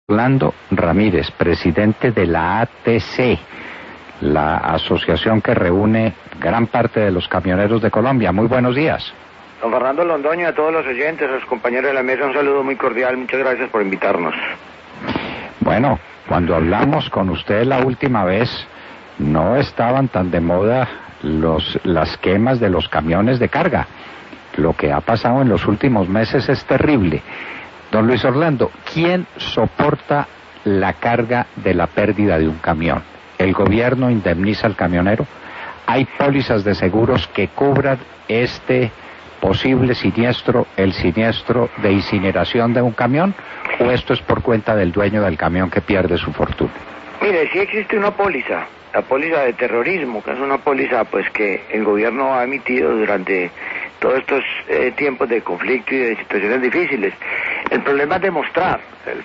Orlando Ramírez, presidente de la ATC, la asociación que reúne gran parte de los camioneros de Colombia. Muy buenos días. Don Fernando Londoño, a todos los oyentes, a los compañeros de la mesa, un saludo muy cordial. Muchas gracias por invitarnos. Bueno, cuando hablamos con usted la última vez, no estaban tan de moda las quemas de los camiones de carga. Lo que ha pasado en los últimos meses es terrible. Don Luis Orlando, ¿quién soporta la carga de la pérdida de un camión? ¿El gobierno indemniza al camionero? ¿Hay pólizas de seguros que cubran este posible siniestro, el siniestro de incineración de un camión? ¿O esto es por cuenta del dueño del camión que pierde su fortuna? Mire, sí existe una póliza, la póliza de terrorismo, que es una póliza pues que el gobierno ha emitido durante todos estos tiempos de conflicto y de situaciones difíciles. El problema es demostrar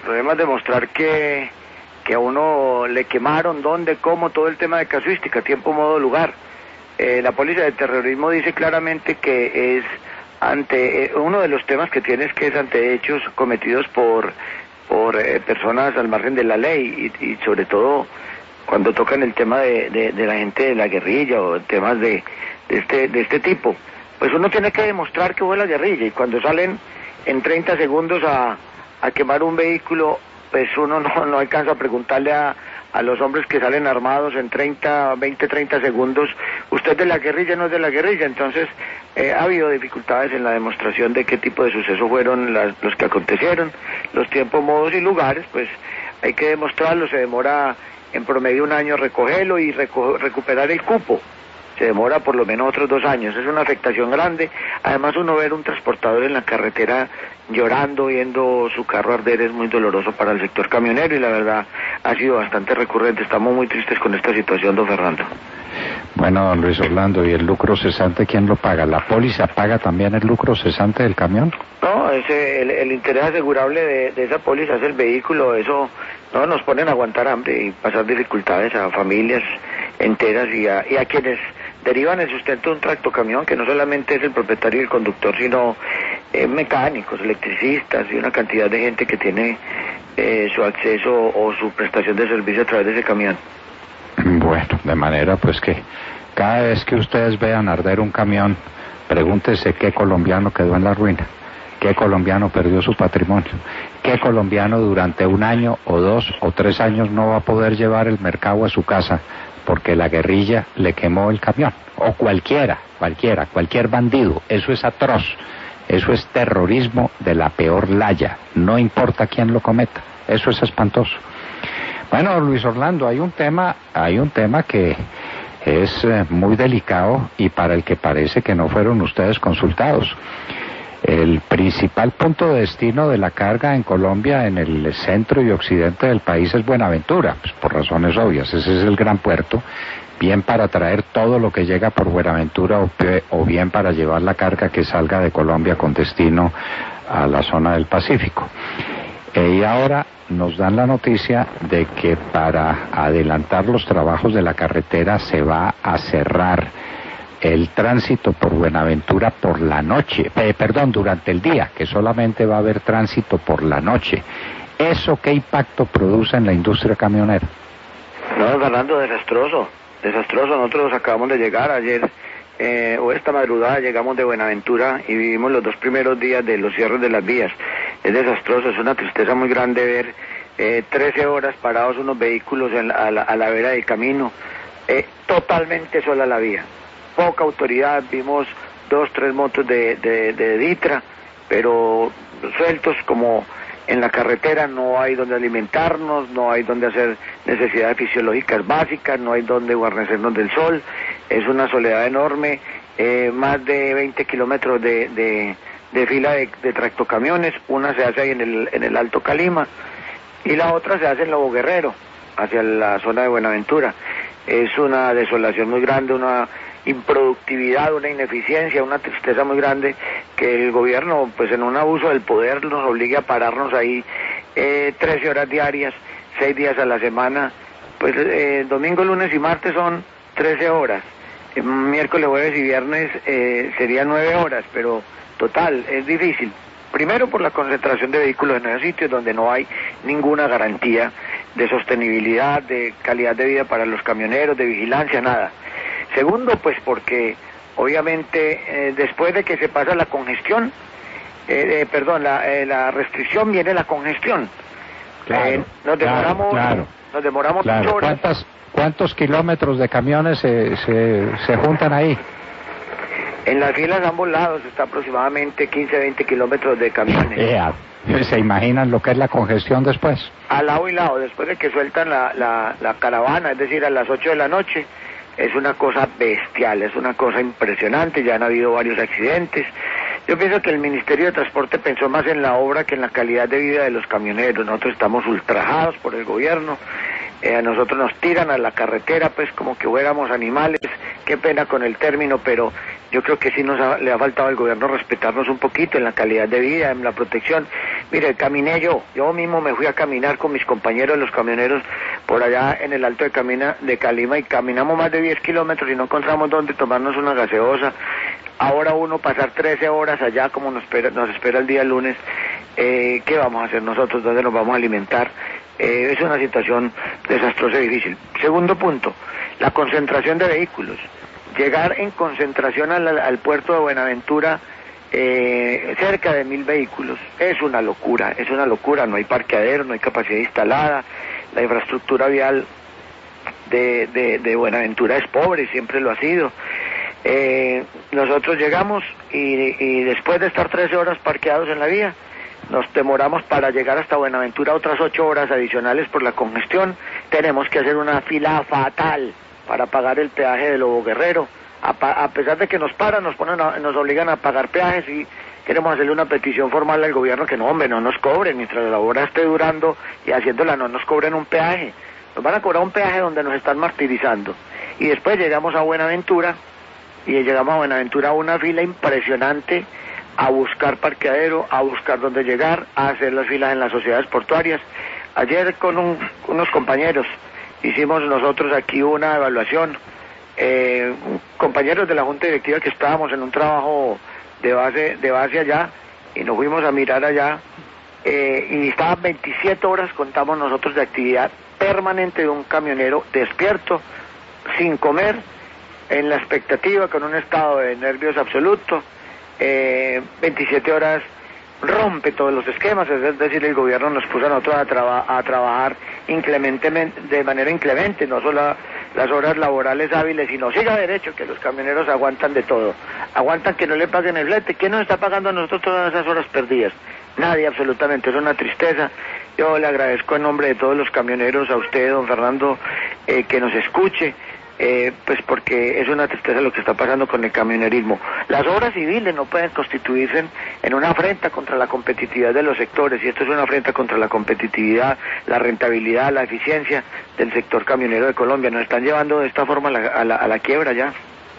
que a uno le quemaron, dónde, cómo, todo el tema de casuística, tiempo, modo, lugar. La póliza de terrorismo dice claramente que es ante, uno de los temas que tiene es que es ante hechos cometidos por personas al margen de la ley y sobre todo cuando tocan el tema de la gente de la guerrilla o temas de este tipo. Pues uno tiene que demostrar que fue la guerrilla y cuando salen en 30 segundos a quemar un vehículo, pues uno no alcanza a preguntarle a los hombres que salen armados en 20, 30 segundos, usted es de la guerrilla, no es de la guerrilla. Entonces ha habido dificultades en la demostración de qué tipo de sucesos fueron los que acontecieron, los tiempos, modos y lugares, pues hay que demostrarlo. Se demora en promedio un año recogerlo y recuperar el cupo. Se demora por lo menos otros 2 años, es una afectación grande. Además uno ver un transportador en la carretera llorando, viendo su carro arder, es muy doloroso para el sector camionero y la verdad ha sido bastante recurrente. Estamos muy tristes con esta situación, don Fernando. Bueno, don Luis Orlando, ¿y el lucro cesante quién lo paga? ¿La póliza paga también el lucro cesante del camión? No, el interés asegurable de esa póliza es el vehículo. Eso no nos ponen a aguantar hambre y pasar dificultades a familias enteras y a quienes derivan el sustento de un tractocamión, que no solamente es el propietario y el conductor, sino mecánicos, electricistas y una cantidad de gente que tiene su acceso o su prestación de servicio a través de ese camión. Bueno, de manera pues que cada vez que ustedes vean arder un camión, pregúntese qué colombiano quedó en la ruina, qué colombiano perdió su patrimonio, qué colombiano durante 1 año o 2 o 3 años no va a poder llevar el mercado a su casa porque la guerrilla le quemó el camión, o cualquier bandido. Eso es atroz, eso es terrorismo de la peor laya, no importa quién lo cometa, eso es espantoso. Bueno, Luis Orlando, hay un tema que es muy delicado y para el que parece que no fueron ustedes consultados. El principal punto de destino de la carga en Colombia, en el centro y occidente del país, es Buenaventura, pues por razones obvias. Ese es el gran puerto, bien para traer todo lo que llega por Buenaventura o bien para llevar la carga que salga de Colombia con destino a la zona del Pacífico. Y ahora nos dan la noticia de que para adelantar los trabajos de la carretera se va a cerrar el tránsito por Buenaventura por la noche, durante el día, que solamente va a haber tránsito por la noche. ¿Eso qué impacto produce en la industria camionera? No, Fernando, desastroso. Nosotros acabamos de llegar ayer, o esta madrugada llegamos de Buenaventura y vivimos los 2 primeros días de los cierres de las vías. Es desastroso, es una tristeza muy grande ver 13 horas parados unos vehículos a la vera del camino, totalmente sola la vía. Poca autoridad, vimos 2, 3 motos de Ditra, pero sueltos como en la carretera. No hay donde alimentarnos, no hay donde hacer necesidades fisiológicas básicas, no hay donde guarnecernos del sol. Es una soledad enorme, más de 20 kilómetros de fila de tractocamiones. Una se hace ahí en el Alto Calima y la otra se hace en Lobo Guerrero, hacia la zona de Buenaventura. Es una desolación muy grande, una improductividad, una ineficiencia, una tristeza muy grande que el gobierno, pues en un abuso del poder, nos obligue a pararnos ahí 13 horas diarias, 6 días a la semana. Pues domingo, lunes y martes son 13 horas, miércoles, jueves y viernes serían 9 horas, pero total, es difícil. Primero por la concentración de vehículos en esos sitios donde no hay ninguna garantía de sostenibilidad, de calidad de vida para los camioneros, de vigilancia, nada. Segundo, pues porque obviamente después de que se pasa la congestión, la restricción, viene la congestión. Claro, nos demoramos claro. 8 horas. ¿Cuántos kilómetros de camiones se juntan ahí? En las filas a ambos lados está aproximadamente 15-20 kilómetros de camiones. ¿Se imaginan lo que es la congestión después? A lado y lado, después de que sueltan la caravana, es decir, a las 8 de la noche, es una cosa bestial, es una cosa impresionante, ya han habido varios accidentes. Yo pienso que el Ministerio de Transporte pensó más en la obra que en la calidad de vida de los camioneros. Nosotros estamos ultrajados por el gobierno, a nosotros nos tiran a la carretera pues como que fuéramos animales, qué pena con el término, pero yo creo que sí le ha faltado al gobierno respetarnos un poquito en la calidad de vida, en la protección. Mire, caminé yo mismo me fui a caminar con mis compañeros los camioneros por allá en el Alto de Calima y caminamos más de 10 kilómetros y no encontramos dónde tomarnos una gaseosa. Ahora uno pasar 13 horas allá como nos espera el día lunes, ¿qué vamos a hacer nosotros? ¿Dónde nos vamos a alimentar? Es una situación desastrosa y difícil. Segundo punto, la concentración de vehículos. Llegar en concentración al puerto de Buenaventura, cerca de 1000 vehículos, es una locura, no hay parqueadero, no hay capacidad instalada, la infraestructura vial de Buenaventura es pobre, siempre lo ha sido. Nosotros llegamos y después de estar 13 horas parqueados en la vía, nos demoramos para llegar hasta Buenaventura otras 8 horas adicionales por la congestión. Tenemos que hacer una fila fatal para pagar el peaje de Lobo Guerrero. A pesar de que nos paran, nos obligan a pagar peajes y queremos hacerle una petición formal al gobierno que no nos cobren, mientras la obra esté durando y haciéndola no nos cobren un peaje. Nos van a cobrar un peaje donde nos están martirizando. Y después llegamos a Buenaventura, a una fila impresionante, a buscar parqueadero, a buscar dónde llegar, a hacer las filas en las sociedades portuarias. Ayer con unos compañeros hicimos nosotros aquí una evaluación, compañeros de la Junta Directiva que estábamos en un trabajo de base allá, y nos fuimos a mirar allá, y estaban 27 horas, contamos nosotros, de actividad permanente de un camionero despierto, sin comer, en la expectativa, con un estado de nervios absoluto. 27 horas rompe todos los esquemas, es decir, el gobierno nos puso a nosotros a trabajar inclementemente, de manera inclemente, no solo las horas laborales hábiles, sino siga derecho, que los camioneros aguantan de todo, aguantan que no le paguen el flete. ¿Quién nos está pagando a nosotros todas esas horas perdidas? Nadie, absolutamente, es una tristeza. Yo le agradezco en nombre de todos los camioneros a usted, don Fernando, que nos escuche, pues porque es una tristeza lo que está pasando con el camionerismo. Las obras civiles no pueden constituirse en una afrenta contra la competitividad de los sectores, y esto es una afrenta contra la competitividad, la rentabilidad, la eficiencia del sector camionero de Colombia. Nos están llevando de esta forma a la quiebra ya.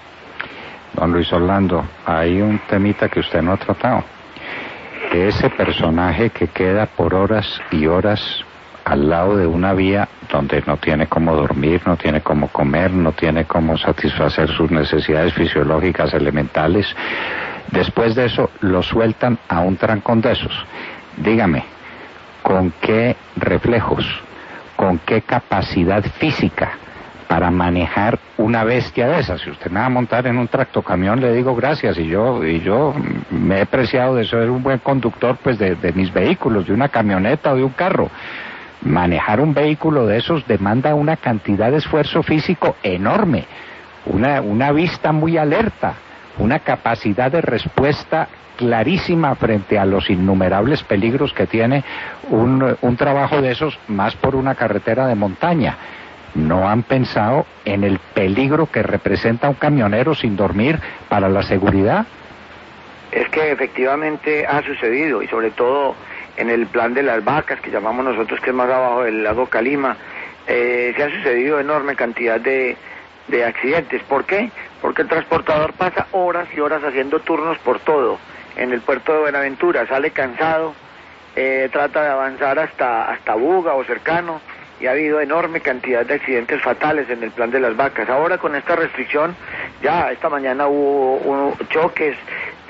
Don Luis Orlando, hay un temita que usted no ha tratado. Ese personaje que queda por horas y horas al lado de una vía donde no tiene cómo dormir, no tiene cómo comer, no tiene cómo satisfacer sus necesidades fisiológicas elementales. Después de eso lo sueltan a un trancón de esos. Dígame, ¿con qué reflejos, con qué capacidad física para manejar una bestia de esas? Si usted me va a montar en un tractocamión, le digo gracias, y yo me he preciado de ser un buen conductor pues de mis vehículos, de una camioneta o de un carro. Manejar un vehículo de esos demanda una cantidad de esfuerzo físico enorme, una vista muy alerta, una capacidad de respuesta clarísima frente a los innumerables peligros que tiene un trabajo de esos, más por una carretera de montaña. ¿No han pensado en el peligro que representa un camionero sin dormir para la seguridad? Es que efectivamente ha sucedido, y sobre todo en el plan de las vacas, que llamamos nosotros, que es más abajo del lago Calima, se ha sucedido enorme cantidad de accidentes. ¿Por qué? Porque el transportador pasa horas y horas haciendo turnos por todo. En el puerto de Buenaventura sale cansado, trata de avanzar hasta Buga o cercano, y ha habido enorme cantidad de accidentes fatales en el plan de las vacas. Ahora con esta restricción, ya esta mañana hubo choques,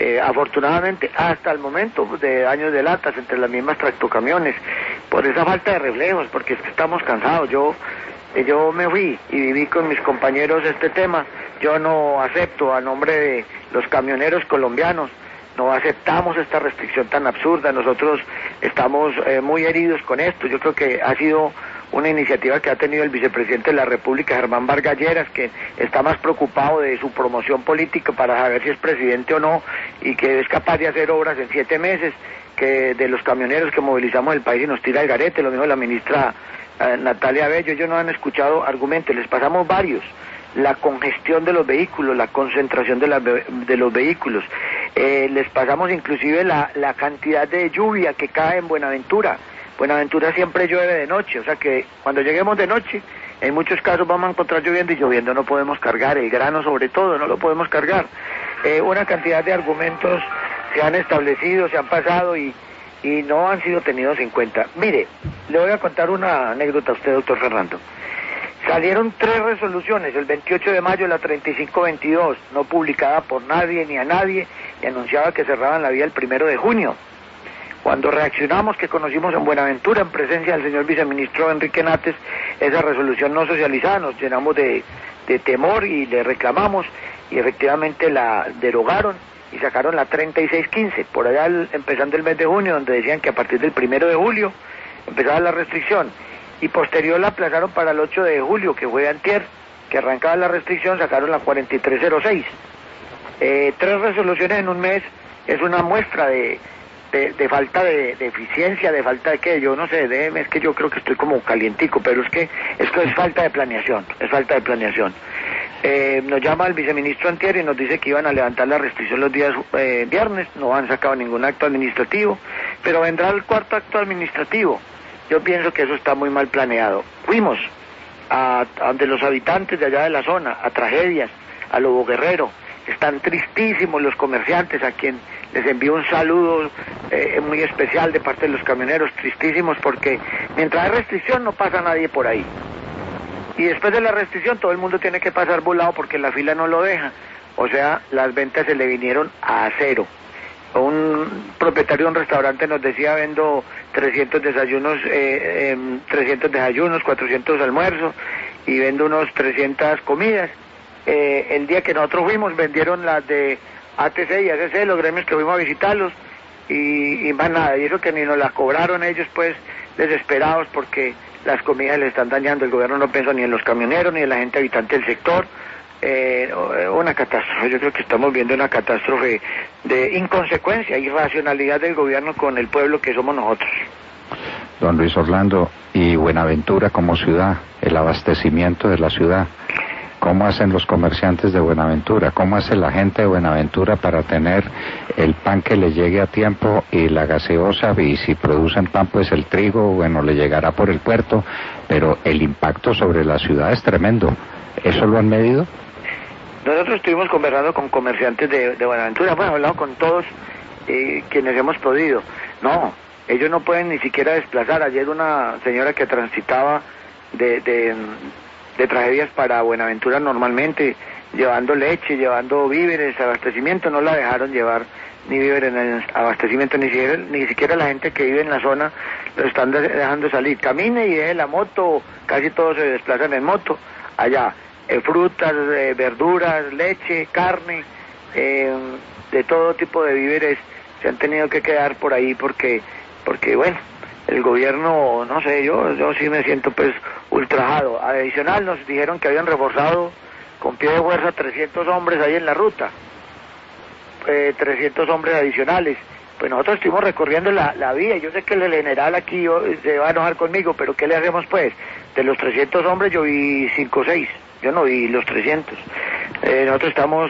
Afortunadamente, hasta el momento, de daños de latas entre las mismas tractocamiones, por esa falta de reflejos, porque es que estamos cansados. Yo me fui y viví con mis compañeros este tema. Yo no acepto, a nombre de los camioneros colombianos, no aceptamos esta restricción tan absurda. Nosotros estamos muy heridos con esto. Yo creo que ha sido una iniciativa que ha tenido el vicepresidente de la República, Germán Vargas Lleras, que está más preocupado de su promoción política para saber si es presidente o no, y que es capaz de hacer obras en 7 meses, que de los camioneros que movilizamos el país y nos tira el garete. Lo mismo la ministra Natalia Bello. Ellos no han escuchado argumentos, les pasamos varios. La congestión de los vehículos, la concentración de los vehículos, les pasamos inclusive la cantidad de lluvia que cae en Buenaventura. Buenaventura siempre llueve de noche, o sea que cuando lleguemos de noche, en muchos casos vamos a encontrar lloviendo, y lloviendo no podemos cargar, el grano sobre todo no lo podemos cargar. Una cantidad de argumentos se han establecido, se han pasado y no han sido tenidos en cuenta. Mire, le voy a contar una anécdota a usted, doctor Fernando. Salieron 3 resoluciones, el 28 de mayo la 3522, no publicada por nadie ni a nadie, y anunciaba que cerraban la vía el 1 de junio. Cuando reaccionamos, que conocimos en Buenaventura, en presencia del señor viceministro Enrique Nates, esa resolución no socializada, nos llenamos de temor y le reclamamos, y efectivamente la derogaron y sacaron la 3615, por allá empezando el mes de junio, donde decían que a partir del 1 de julio empezaba la restricción, y posterior la aplazaron para el 8 de julio, que fue antier, que arrancaba la restricción, sacaron la 4306. 3 resoluciones en un mes es una muestra de falta de eficiencia, de falta de qué, yo no sé, es que yo creo que estoy como calientico, pero es que esto es falta de planeación, nos llama el viceministro antier y nos dice que iban a levantar la restricción los días viernes, no han sacado ningún acto administrativo, pero vendrá el 4º acto administrativo. Yo pienso que eso está muy mal planeado. Fuimos ante los habitantes de allá de la zona, a Tragedias, a Lobo Guerrero. Están tristísimos los comerciantes, a quien les envío un saludo muy especial de parte de los camioneros, tristísimos porque mientras hay restricción no pasa nadie por ahí. Y después de la restricción todo el mundo tiene que pasar volado porque la fila no lo deja. O sea, las ventas se le vinieron a cero. Un propietario de un restaurante nos decía: vendo 300 desayunos, 400 almuerzos y vendo unos 300 comidas. El día que nosotros fuimos vendieron las de ATC y ACC, los gremios que fuimos a visitarlos, y más nada, y eso que ni nos las cobraron ellos, pues desesperados porque las comidas les están dañando. El gobierno no piensa ni en los camioneros ni en la gente habitante del sector. Una catástrofe. Yo creo que estamos viendo una catástrofe de inconsecuencia y irracionalidad del gobierno con el pueblo que somos nosotros. Don Luis Orlando, y Buenaventura como ciudad, el abastecimiento de la ciudad, ¿cómo hacen los comerciantes de Buenaventura? ¿Cómo hace la gente de Buenaventura para tener el pan que le llegue a tiempo y la gaseosa? Y si producen pan, pues el trigo, bueno, le llegará por el puerto, pero el impacto sobre la ciudad es tremendo. ¿Eso lo han medido? Nosotros estuvimos conversando con comerciantes de Buenaventura, hemos hablado con todos quienes hemos podido. No, ellos no pueden ni siquiera desplazar. Ayer una señora que transitaba de Tragedias para Buenaventura normalmente, llevando leche, llevando víveres, abastecimiento, no la dejaron llevar ni víveres en abastecimiento, ni siquiera la gente que vive en la zona lo están dejando salir. Camine y deje la moto, casi todos se desplazan en moto allá. Frutas, verduras, leche, carne, de todo tipo de víveres se han tenido que quedar por ahí porque bueno, el gobierno, no sé, yo sí me siento pues ultrajado. Adicional nos dijeron que habían reforzado con pie de fuerza 300 hombres ahí en la ruta, 300 hombres adicionales. Pues nosotros estuvimos recorriendo la vía. Yo sé que el general aquí se va a enojar conmigo, pero ¿qué le hacemos pues? De los 300 hombres yo vi 5 o 6, yo no vi los 300. Nosotros estamos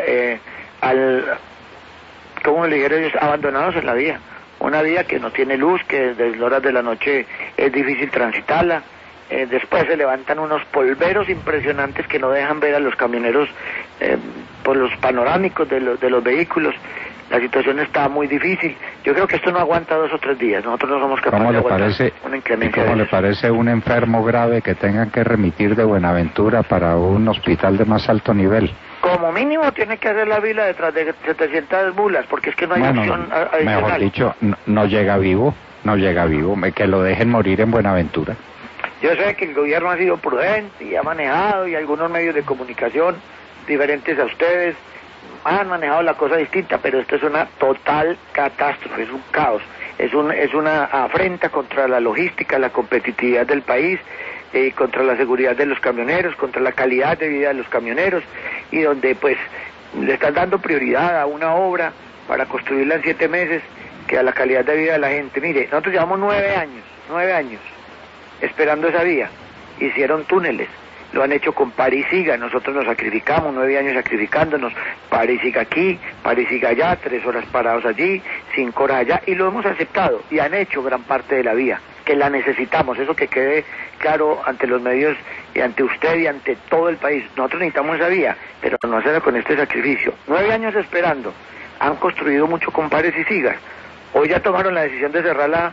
¿cómo le dijeron ellos? Abandonados en la vía. Una vía que no tiene luz, que desde las horas de la noche es difícil transitarla. Después se levantan unos polveros impresionantes que no dejan ver a los camioneros por los panorámicos de los vehículos. La situación está muy difícil. Yo creo que esto no aguanta 2 o 3 días. Nosotros no somos capaces de aguantar una inclemencia. ¿Cómo le parece un enfermo grave que tengan que remitir de Buenaventura para un hospital de más alto nivel? Como mínimo tiene que hacer la fila detrás de 700 mulas, porque es que no hay opción adicional. Mejor dicho, no llega vivo, que lo dejen morir en Buenaventura. Yo sé que el gobierno ha sido prudente y ha manejado, y algunos medios de comunicación diferentes a ustedes han manejado la cosa distinta, pero esto es una total catástrofe, es un caos, es una afrenta contra la logística, la competitividad del país, contra la seguridad de los camioneros, contra la calidad de vida de los camioneros, y donde pues le están dando prioridad a una obra para construirla en 7 meses, que a la calidad de vida de la gente. Mire, nosotros llevamos 9 años esperando esa vía. Hicieron túneles, lo han hecho con París-Siga, nosotros nos sacrificamos, 9 años sacrificándonos, París-Siga aquí, París-Siga allá, 3 horas parados allí, 5 horas allá, y lo hemos aceptado, y han hecho gran parte de la vía, que la necesitamos, eso que quede claro ante los medios, y ante usted, y ante todo el país. Nosotros necesitamos esa vía, pero no hacerla con este sacrificio. 9 años esperando, han construido mucho con pares y sigas, hoy ya tomaron la decisión de cerrarla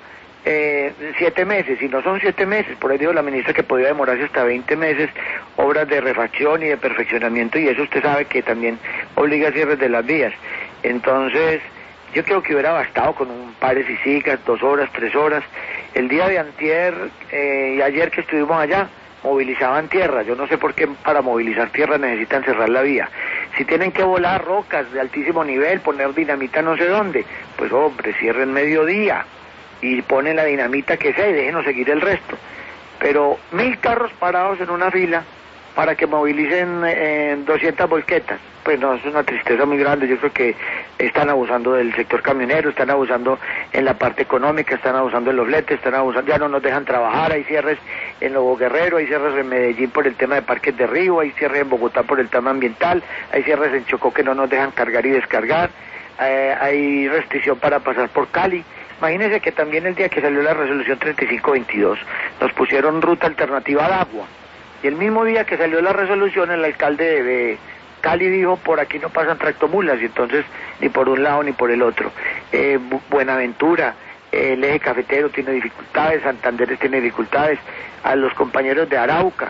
7 meses, y no son 7 meses, por ahí dijo la ministra que podía demorarse hasta 20 meses, obras de refacción y de perfeccionamiento, y eso usted sabe que también obliga a cierres de las vías. Entonces, yo creo que hubiera bastado con un pares y sigas, 2 horas, 3 horas. El día de antier y ayer que estuvimos allá, movilizaban tierra. Yo no sé por qué para movilizar tierra necesitan cerrar la vía. Si tienen que volar rocas de altísimo nivel, poner dinamita no sé dónde, pues hombre, cierren mediodía y ponen la dinamita que sea y déjenos seguir el resto. Pero 1000 carros parados en una fila para que movilicen 200 volquetas, pues no, es una tristeza muy grande. Yo creo que están abusando del sector camionero, están abusando en la parte económica, están abusando en los fletes, están abusando, ya no nos dejan trabajar. Hay cierres en Lobo Guerrero, hay cierres en Medellín por el tema de parques de río, hay cierres en Bogotá por el tema ambiental, hay cierres en Chocó que no nos dejan cargar y descargar, hay restricción para pasar por Cali. Imagínense que también el día que salió la resolución 3522 nos pusieron ruta alternativa al agua, y el mismo día que salió la resolución el alcalde de Cali dijo: por aquí no pasan tractomulas, y entonces ni por un lado ni por el otro. Buenaventura, el eje cafetero tiene dificultades, Santander tiene dificultades, a los compañeros de Arauca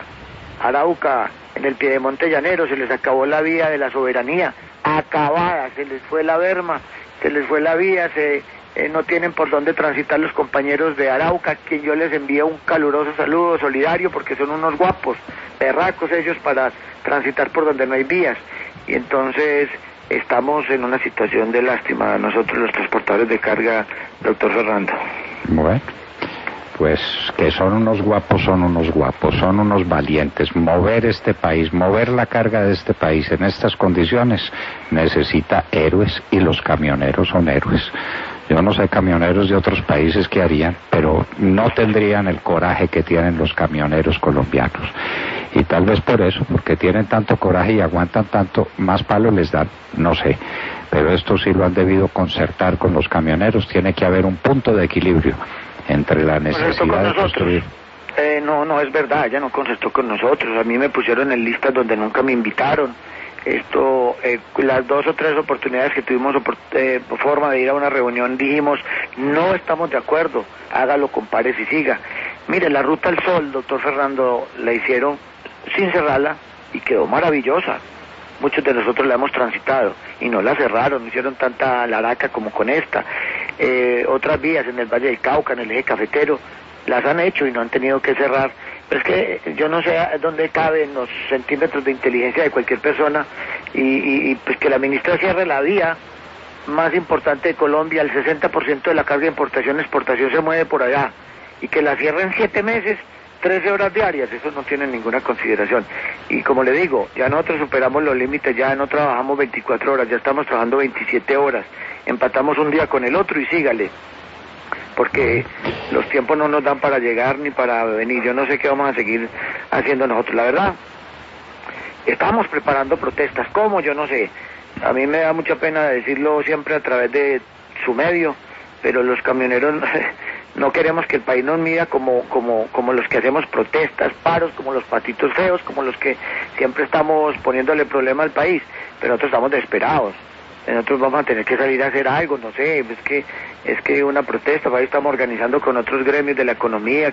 en el Piedemonte Llanero se les acabó la vía de la soberanía, acabada, se les fue la berma, se les fue la vía, no tienen por dónde transitar los compañeros de Arauca, que yo les envío un caluroso saludo solidario, porque son unos guapos, berracos ellos para transitar por donde no hay vías. Y entonces estamos en una situación de lástima nosotros los transportadores de carga, doctor Fernando. Bueno, pues que son unos guapos, son unos valientes. Mover este país, mover la carga de este país en estas condiciones necesita héroes, y los camioneros son héroes. Yo no sé camioneros de otros países qué harían, pero no tendrían el coraje que tienen los camioneros colombianos. Y tal vez por eso, porque tienen tanto coraje y aguantan tanto, más palo les dan, no sé. Pero esto sí lo han debido concertar con los camioneros. Tiene que haber un punto de equilibrio entre la necesidad de construir. No es verdad, ella no concertó con nosotros. A mí me pusieron en listas donde nunca me invitaron. Las 2 o 3 oportunidades que tuvimos forma de ir a una reunión, dijimos: no estamos de acuerdo, hágalo con pares y siga. Mire, la Ruta al Sol, doctor Fernando, la hicieron sin cerrarla y quedó maravillosa. Muchos de nosotros la hemos transitado y no la cerraron, no hicieron tanta laraca como con esta. Otras vías en el Valle del Cauca, en el eje cafetero, las han hecho y no han tenido que cerrar. Pero es que yo no sé dónde caben los centímetros de inteligencia de cualquier persona, y pues que la ministra cierre la vía más importante de Colombia, el 60% de la carga de importación y exportación se mueve por allá, y que la cierren 7 meses, 13 horas diarias, eso no tiene ninguna consideración. Y como le digo, ya nosotros superamos los límites, ya no trabajamos 24 horas, ya estamos trabajando 27 horas, empatamos un día con el otro y sígale, porque los tiempos no nos dan para llegar ni para venir. Yo no sé qué vamos a seguir haciendo nosotros, la verdad. Estamos preparando protestas, ¿cómo? Yo no sé. A mí me da mucha pena decirlo siempre a través de su medio, pero los camioneros no queremos que el país nos mida como los que hacemos protestas, paros, como los patitos feos, como los que siempre estamos poniéndole problema al país, pero nosotros estamos desesperados. Nosotros vamos a tener que salir a hacer algo, no sé, es que una protesta, ahí estamos organizando con otros gremios de la economía,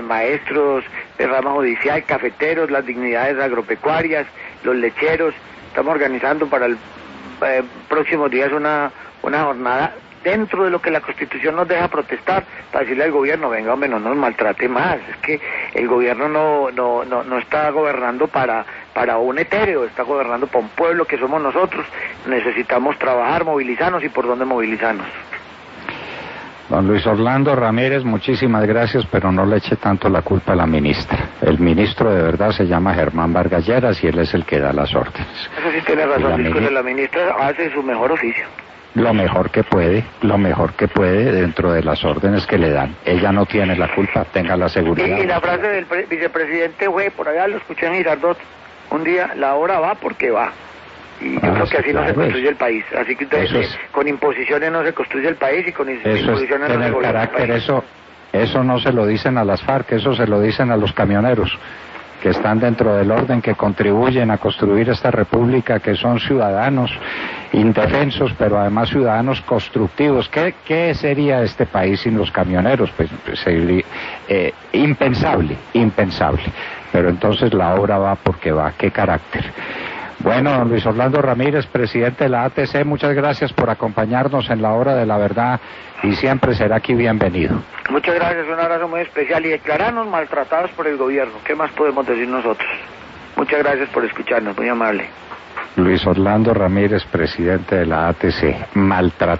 maestros de rama judicial, cafeteros, las dignidades agropecuarias, los lecheros, Estamos organizando para el próximos días una jornada dentro de lo que la Constitución nos deja protestar, para decirle al gobierno, venga hombre, no nos maltrate más. Es que el gobierno no está gobernando para un etéreo, está gobernando para un pueblo que somos nosotros. Necesitamos trabajar, movilizarnos, y por dónde movilizarnos. Don Luis Orlando Ramírez, muchísimas gracias, pero no le eche tanto la culpa a la ministra. El ministro de verdad se llama Germán Vargas Lleras y él es el que da las órdenes. Eso sí tiene razón, la ministra hace su mejor oficio. Lo mejor que puede dentro de las órdenes que le dan. Ella no tiene la culpa, tenga la seguridad. Y la frase del vicepresidente fue, por allá lo escuché en Girardot, un día, la hora va porque va. Y yo creo que así no se construye el país. Así que entonces, con imposiciones no se construye el país, y con imposiciones no se gobierna el país. Eso no se lo dicen a las FARC, eso se lo dicen a los camioneros, que están dentro del orden, que contribuyen a construir esta república, que son ciudadanos indefensos, pero además ciudadanos constructivos. ¿Qué sería este país sin los camioneros? Pues sería impensable. Pero entonces la obra va porque va. ¿Qué carácter? Bueno, don Luis Orlando Ramírez, presidente de la ATC, muchas gracias por acompañarnos en la hora de la verdad, y siempre será aquí bienvenido. Muchas gracias, un abrazo muy especial, y declararnos maltratados por el gobierno. ¿Qué más podemos decir nosotros? Muchas gracias por escucharnos, muy amable. Luis Orlando Ramírez, presidente de la ATC, maltratado.